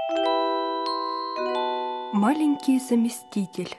Маленький заместитель.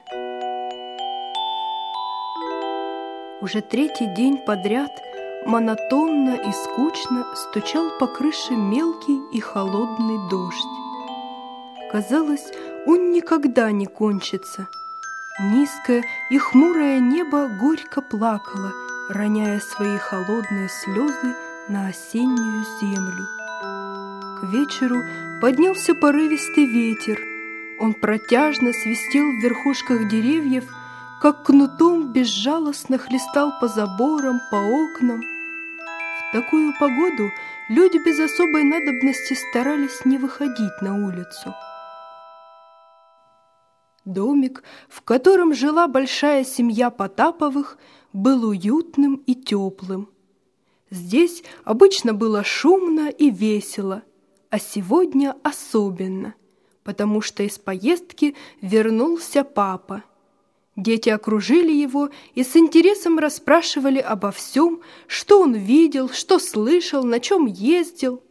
Уже третий день подряд монотонно и скучно стучал по крыше мелкий и холодный дождь. Казалось, он никогда не кончится. Низкое и хмурое небо горько плакало, роняя свои холодные слезы на осеннюю землю. К вечеру поднялся порывистый ветер. Он протяжно свистел в верхушках деревьев, как кнутом безжалостно хлестал по заборам, по окнам. В такую погоду люди без особой надобности старались не выходить на улицу. Домик, в котором жила большая семья Потаповых, был уютным и теплым. Здесь обычно было шумно и весело, а сегодня особенно, потому что из поездки вернулся папа. Дети окружили его и с интересом расспрашивали обо всем, что он видел, что слышал, на чем ездил.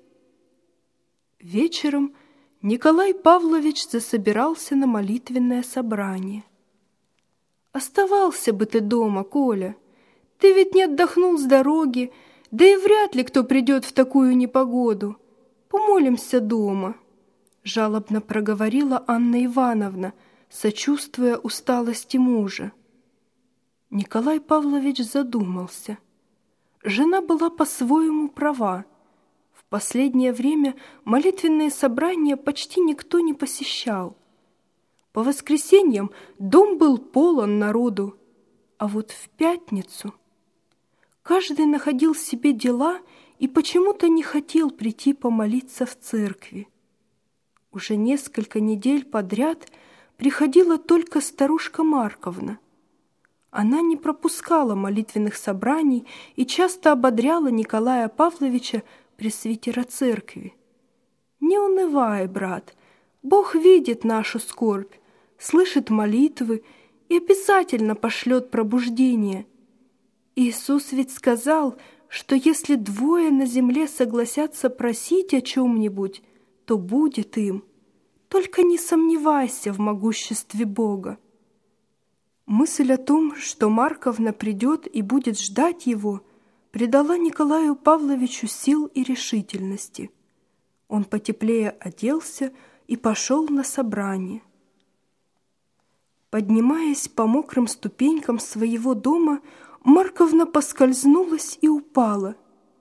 Вечером Николай Павлович засобирался на молитвенное собрание. «Оставался бы ты дома, Коля. Ты ведь не отдохнул с дороги, да и вряд ли кто придет в такую непогоду. Помолимся дома», — жалобно проговорила Анна Ивановна, сочувствуя усталости мужа. Николай Павлович задумался. Жена была по-своему права. В последнее время молитвенные собрания почти никто не посещал. По воскресеньям дом был полон народу, а вот в пятницу каждый находил себе дела и почему-то не хотел прийти помолиться в церкви. Уже несколько недель подряд приходила только старушка Марковна. Она не пропускала молитвенных собраний и часто ободряла Николая Павловича, пресвитера церкви. «Не унывай, брат, Бог видит нашу скорбь, слышит молитвы и обязательно пошлет пробуждение. Иисус ведь сказал, что если двое на земле согласятся просить о чем-нибудь, то будет им. Только не сомневайся в могуществе Бога». Мысль о том, что Марковна придет и будет ждать его, придала Николаю Павловичу сил и решительности. Он потеплее оделся и пошел на собрание. Поднимаясь по мокрым ступенькам своего дома, Марковна поскользнулась и упала.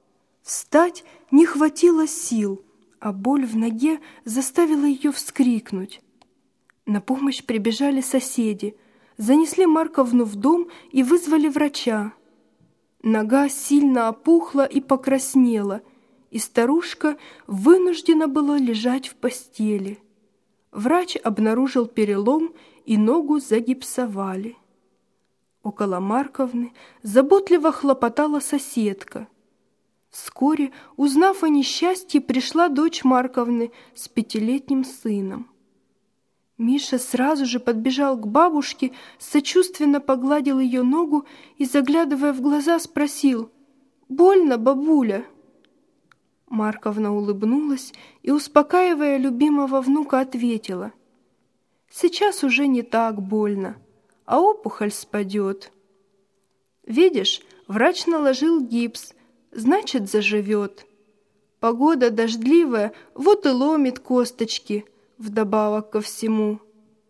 Встать не хватило сил, а боль в ноге заставила ее вскрикнуть. На помощь прибежали соседи, занесли Марковну в дом и вызвали врача. Нога сильно опухла и покраснела, и старушка вынуждена была лежать в постели. Врач обнаружил перелом, и ногу загипсовали. Около Марковны заботливо хлопотала соседка. Вскоре, узнав о несчастье, пришла дочь Марковны с 5-летним сыном. Миша сразу же подбежал к бабушке, сочувственно погладил ее ногу и, заглядывая в глаза, спросил: «Больно, бабуля?» Марковна улыбнулась и, успокаивая любимого внука, ответила: «Сейчас уже не так больно, а опухоль спадет. Видишь, врач наложил гипс, значит, заживет. Погода дождливая, вот и ломит косточки, вдобавок ко всему.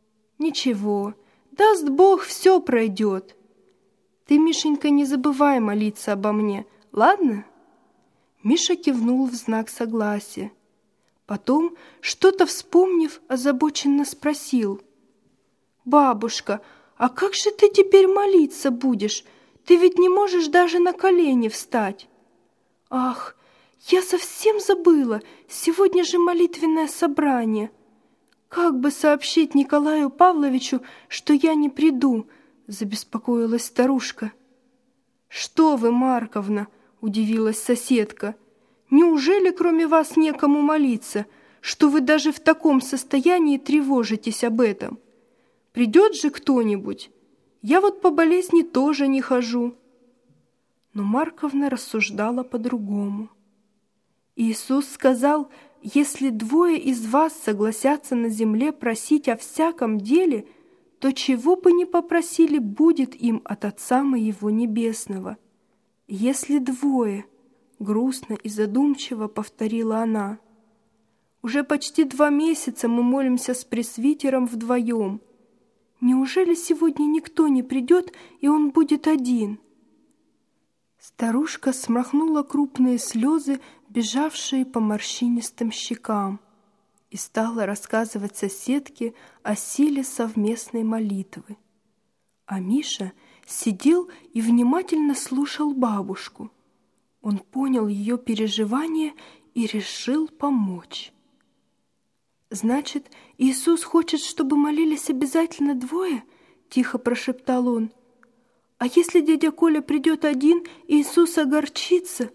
Ничего, даст Бог, все пройдет. Ты, Мишенька, не забывай молиться обо мне, ладно?» Миша кивнул в знак согласия. Потом, что-то вспомнив, озабоченно спросил: «Бабушка, а как же ты теперь молиться будешь? Ты ведь не можешь даже на колени встать». «Ах, я совсем забыла, сегодня же молитвенное собрание. Как бы сообщить Николаю Павловичу, что я не приду?» — забеспокоилась старушка. «Что вы, Марковна!» — удивилась соседка. «Неужели кроме вас некому молиться, что вы даже в таком состоянии тревожитесь об этом? Придет же кто-нибудь? Я вот по болезни тоже не хожу». Но Марковна рассуждала по-другому. Иисус сказал: если двое из вас согласятся на земле просить о всяком деле, то чего бы ни попросили, будет им от Отца Моего Небесного. Если двое, грустно и задумчиво повторила она. Уже почти 2 месяца мы молимся с пресвитером вдвоем. Неужели сегодня никто не придет, и он будет один? Старушка смахнула крупные слезы, бежавшие по морщинистым щекам, и стала рассказывать соседке о силе совместной молитвы. А Миша сидел и внимательно слушал бабушку. Он понял ее переживания и решил помочь. «Значит, Иисус хочет, чтобы молились обязательно двое?» — тихо прошептал он. «А если дядя Коля придет один, Иисус огорчится?»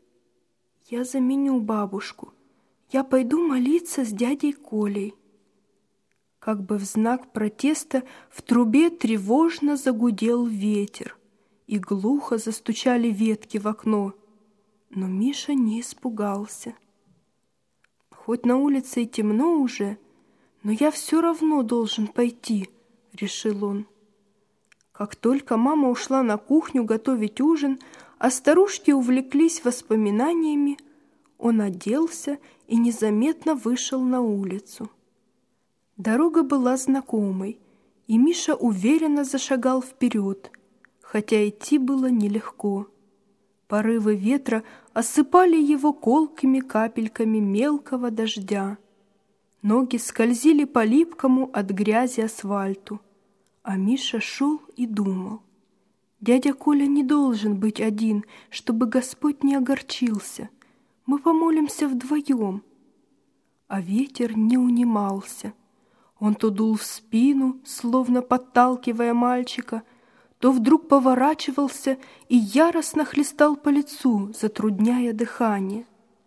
«Я заменю бабушку. Я пойду молиться с дядей Колей». Как бы в знак протеста в трубе тревожно загудел ветер, и глухо застучали ветки в окно. Но Миша не испугался. «Хоть на улице и темно уже, но я все равно должен пойти», — решил он. Как только мама ушла на кухню готовить ужин, а старушки увлеклись воспоминаниями, он оделся и незаметно вышел на улицу. Дорога была знакомой, и Миша уверенно зашагал вперед, хотя идти было нелегко. Порывы ветра осыпали его колкими капельками мелкого дождя. Ноги скользили по липкому от грязи асфальту, а Миша шел и думал. Дядя Коля не должен быть один, чтобы Господь не огорчился. Мы помолимся вдвоем. А ветер не унимался. Он то дул в спину, словно подталкивая мальчика, то вдруг поворачивался и яростно хлестал по лицу, затрудняя дыхание.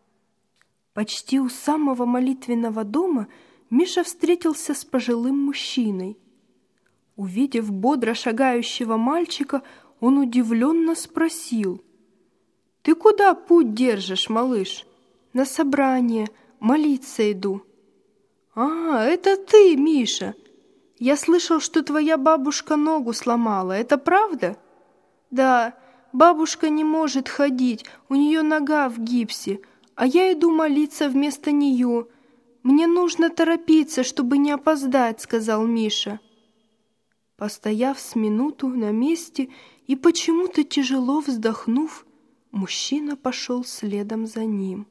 Почти у самого молитвенного дома Миша встретился с пожилым мужчиной. Увидев бодро шагающего мальчика, он удивленно спросил: «Ты куда путь держишь, малыш?» «На собрание, молиться иду». «А, это ты, Миша! Я слышал, что твоя бабушка ногу сломала. Это правда?» «Да, бабушка не может ходить, у нее нога в гипсе, а я иду молиться вместо нее. Мне нужно торопиться, чтобы не опоздать», — сказал Миша. Постояв с минуту на месте и почему-то тяжело вздохнув, мужчина пошел следом за ним.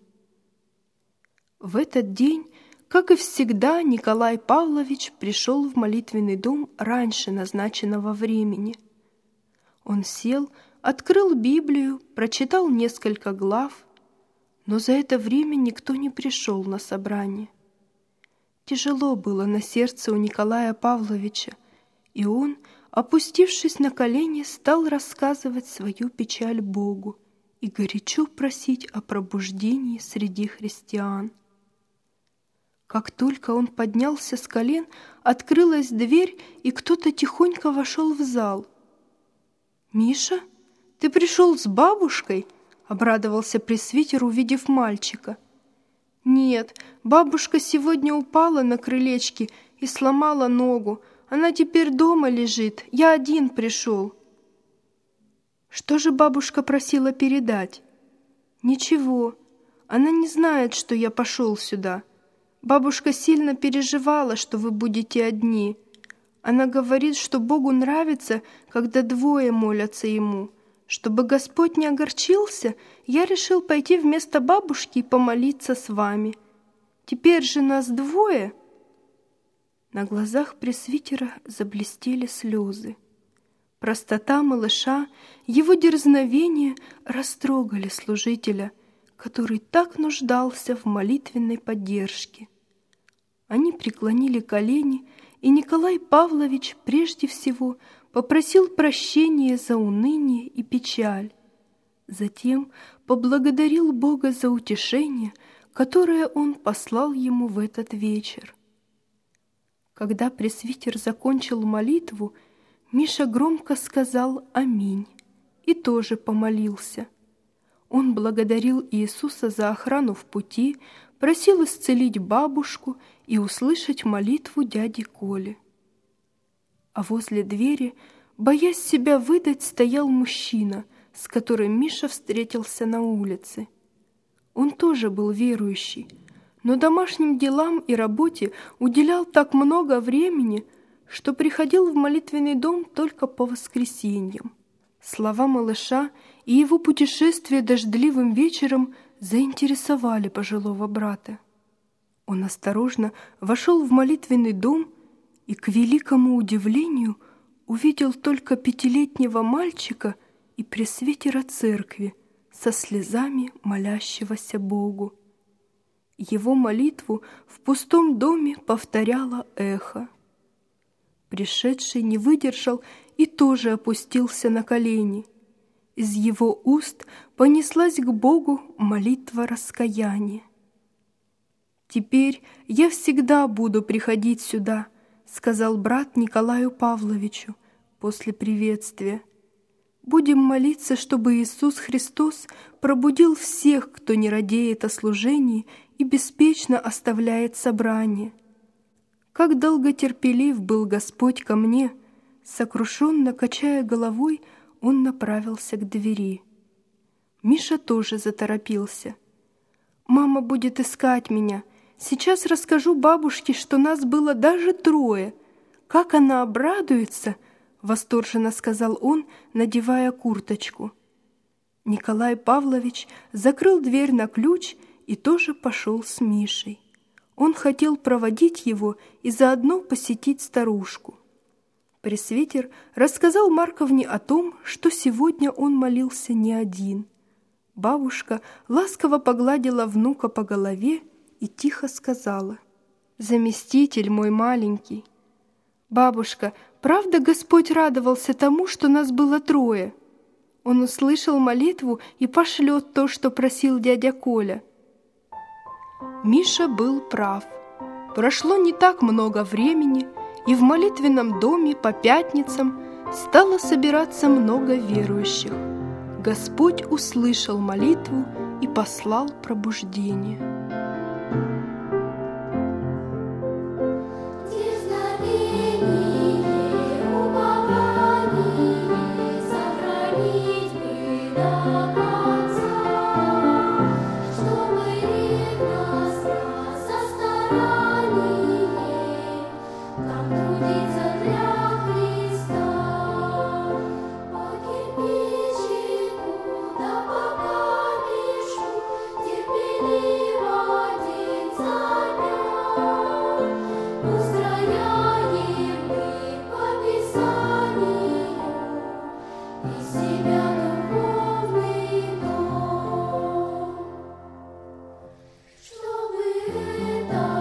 В этот день, как и всегда, Николай Павлович пришел в молитвенный дом раньше назначенного времени. Он сел, открыл Библию, прочитал несколько глав, но за это время никто не пришел на собрание. Тяжело было на сердце у Николая Павловича, и он, опустившись на колени, стал рассказывать свою печаль Богу и горячо просить о пробуждении среди христиан. Как только он поднялся с колен, открылась дверь, и кто-то тихонько вошел в зал. «Миша, ты пришел с бабушкой?» — обрадовался пресвитер, увидев мальчика. «Нет, бабушка сегодня упала на крылечке и сломала ногу. Она теперь дома лежит. Я один пришел». «Что же бабушка просила передать?» «Ничего. Она не знает, что я пошел сюда. Бабушка сильно переживала, что вы будете одни. Она говорит, что Богу нравится, когда двое молятся Ему. Чтобы Господь не огорчился, я решил пойти вместо бабушки и помолиться с вами. Теперь же нас двое». На глазах пресвитера заблестели слезы. Простота малыша, его дерзновение растрогали служителя, который так нуждался в молитвенной поддержке. Они преклонили колени, и Николай Павлович прежде всего попросил прощения за уныние и печаль. Затем поблагодарил Бога за утешение, которое Он послал ему в этот вечер. Когда пресвитер закончил молитву, Миша громко сказал «Аминь» и тоже помолился. Он благодарил Иисуса за охрану в пути, просил исцелить бабушку и услышать молитву дяди Коли. А возле двери, боясь себя выдать, стоял мужчина, с которым Миша встретился на улице. Он тоже был верующий, но домашним делам и работе уделял так много времени, что приходил в молитвенный дом только по воскресеньям. Слова малыша и его путешествие дождливым вечером заинтересовали пожилого брата. Он осторожно вошел в молитвенный дом и, к великому удивлению, увидел только 5-летнего мальчика и пресвитера церкви со слезами молящегося Богу. Его молитву в пустом доме повторяло эхо. Пришедший не выдержал и тоже опустился на колени. Из его уст понеслась к Богу молитва раскаяния. «Теперь я всегда буду приходить сюда», — сказал брат Николаю Павловичу после приветствия. «Будем молиться, чтобы Иисус Христос пробудил всех, кто не радеет о служении и беспечно оставляет собрание. Как долготерпелив был Господь ко мне!» Сокрушенно качая головой, он направился к двери. Миша тоже заторопился. «Мама будет искать меня. Сейчас расскажу бабушке, что нас было даже 3. Как она обрадуется!» — восторженно сказал он, надевая курточку. Николай Павлович закрыл дверь на ключ и тоже пошел с Мишей. Он хотел проводить его и заодно посетить старушку. Пресвитер рассказал Марковне о том, что сегодня он молился не один. Бабушка ласково погладила внука по голове и тихо сказала: «Заместитель мой маленький». «Бабушка, правда Господь радовался тому, что нас было 3? Он услышал молитву и пошлет то, что просил дядя Коля». Миша был прав. Прошло не так много времени, и в молитвенном доме по пятницам стало собираться много верующих. Господь услышал молитву и послал пробуждение. Чтобы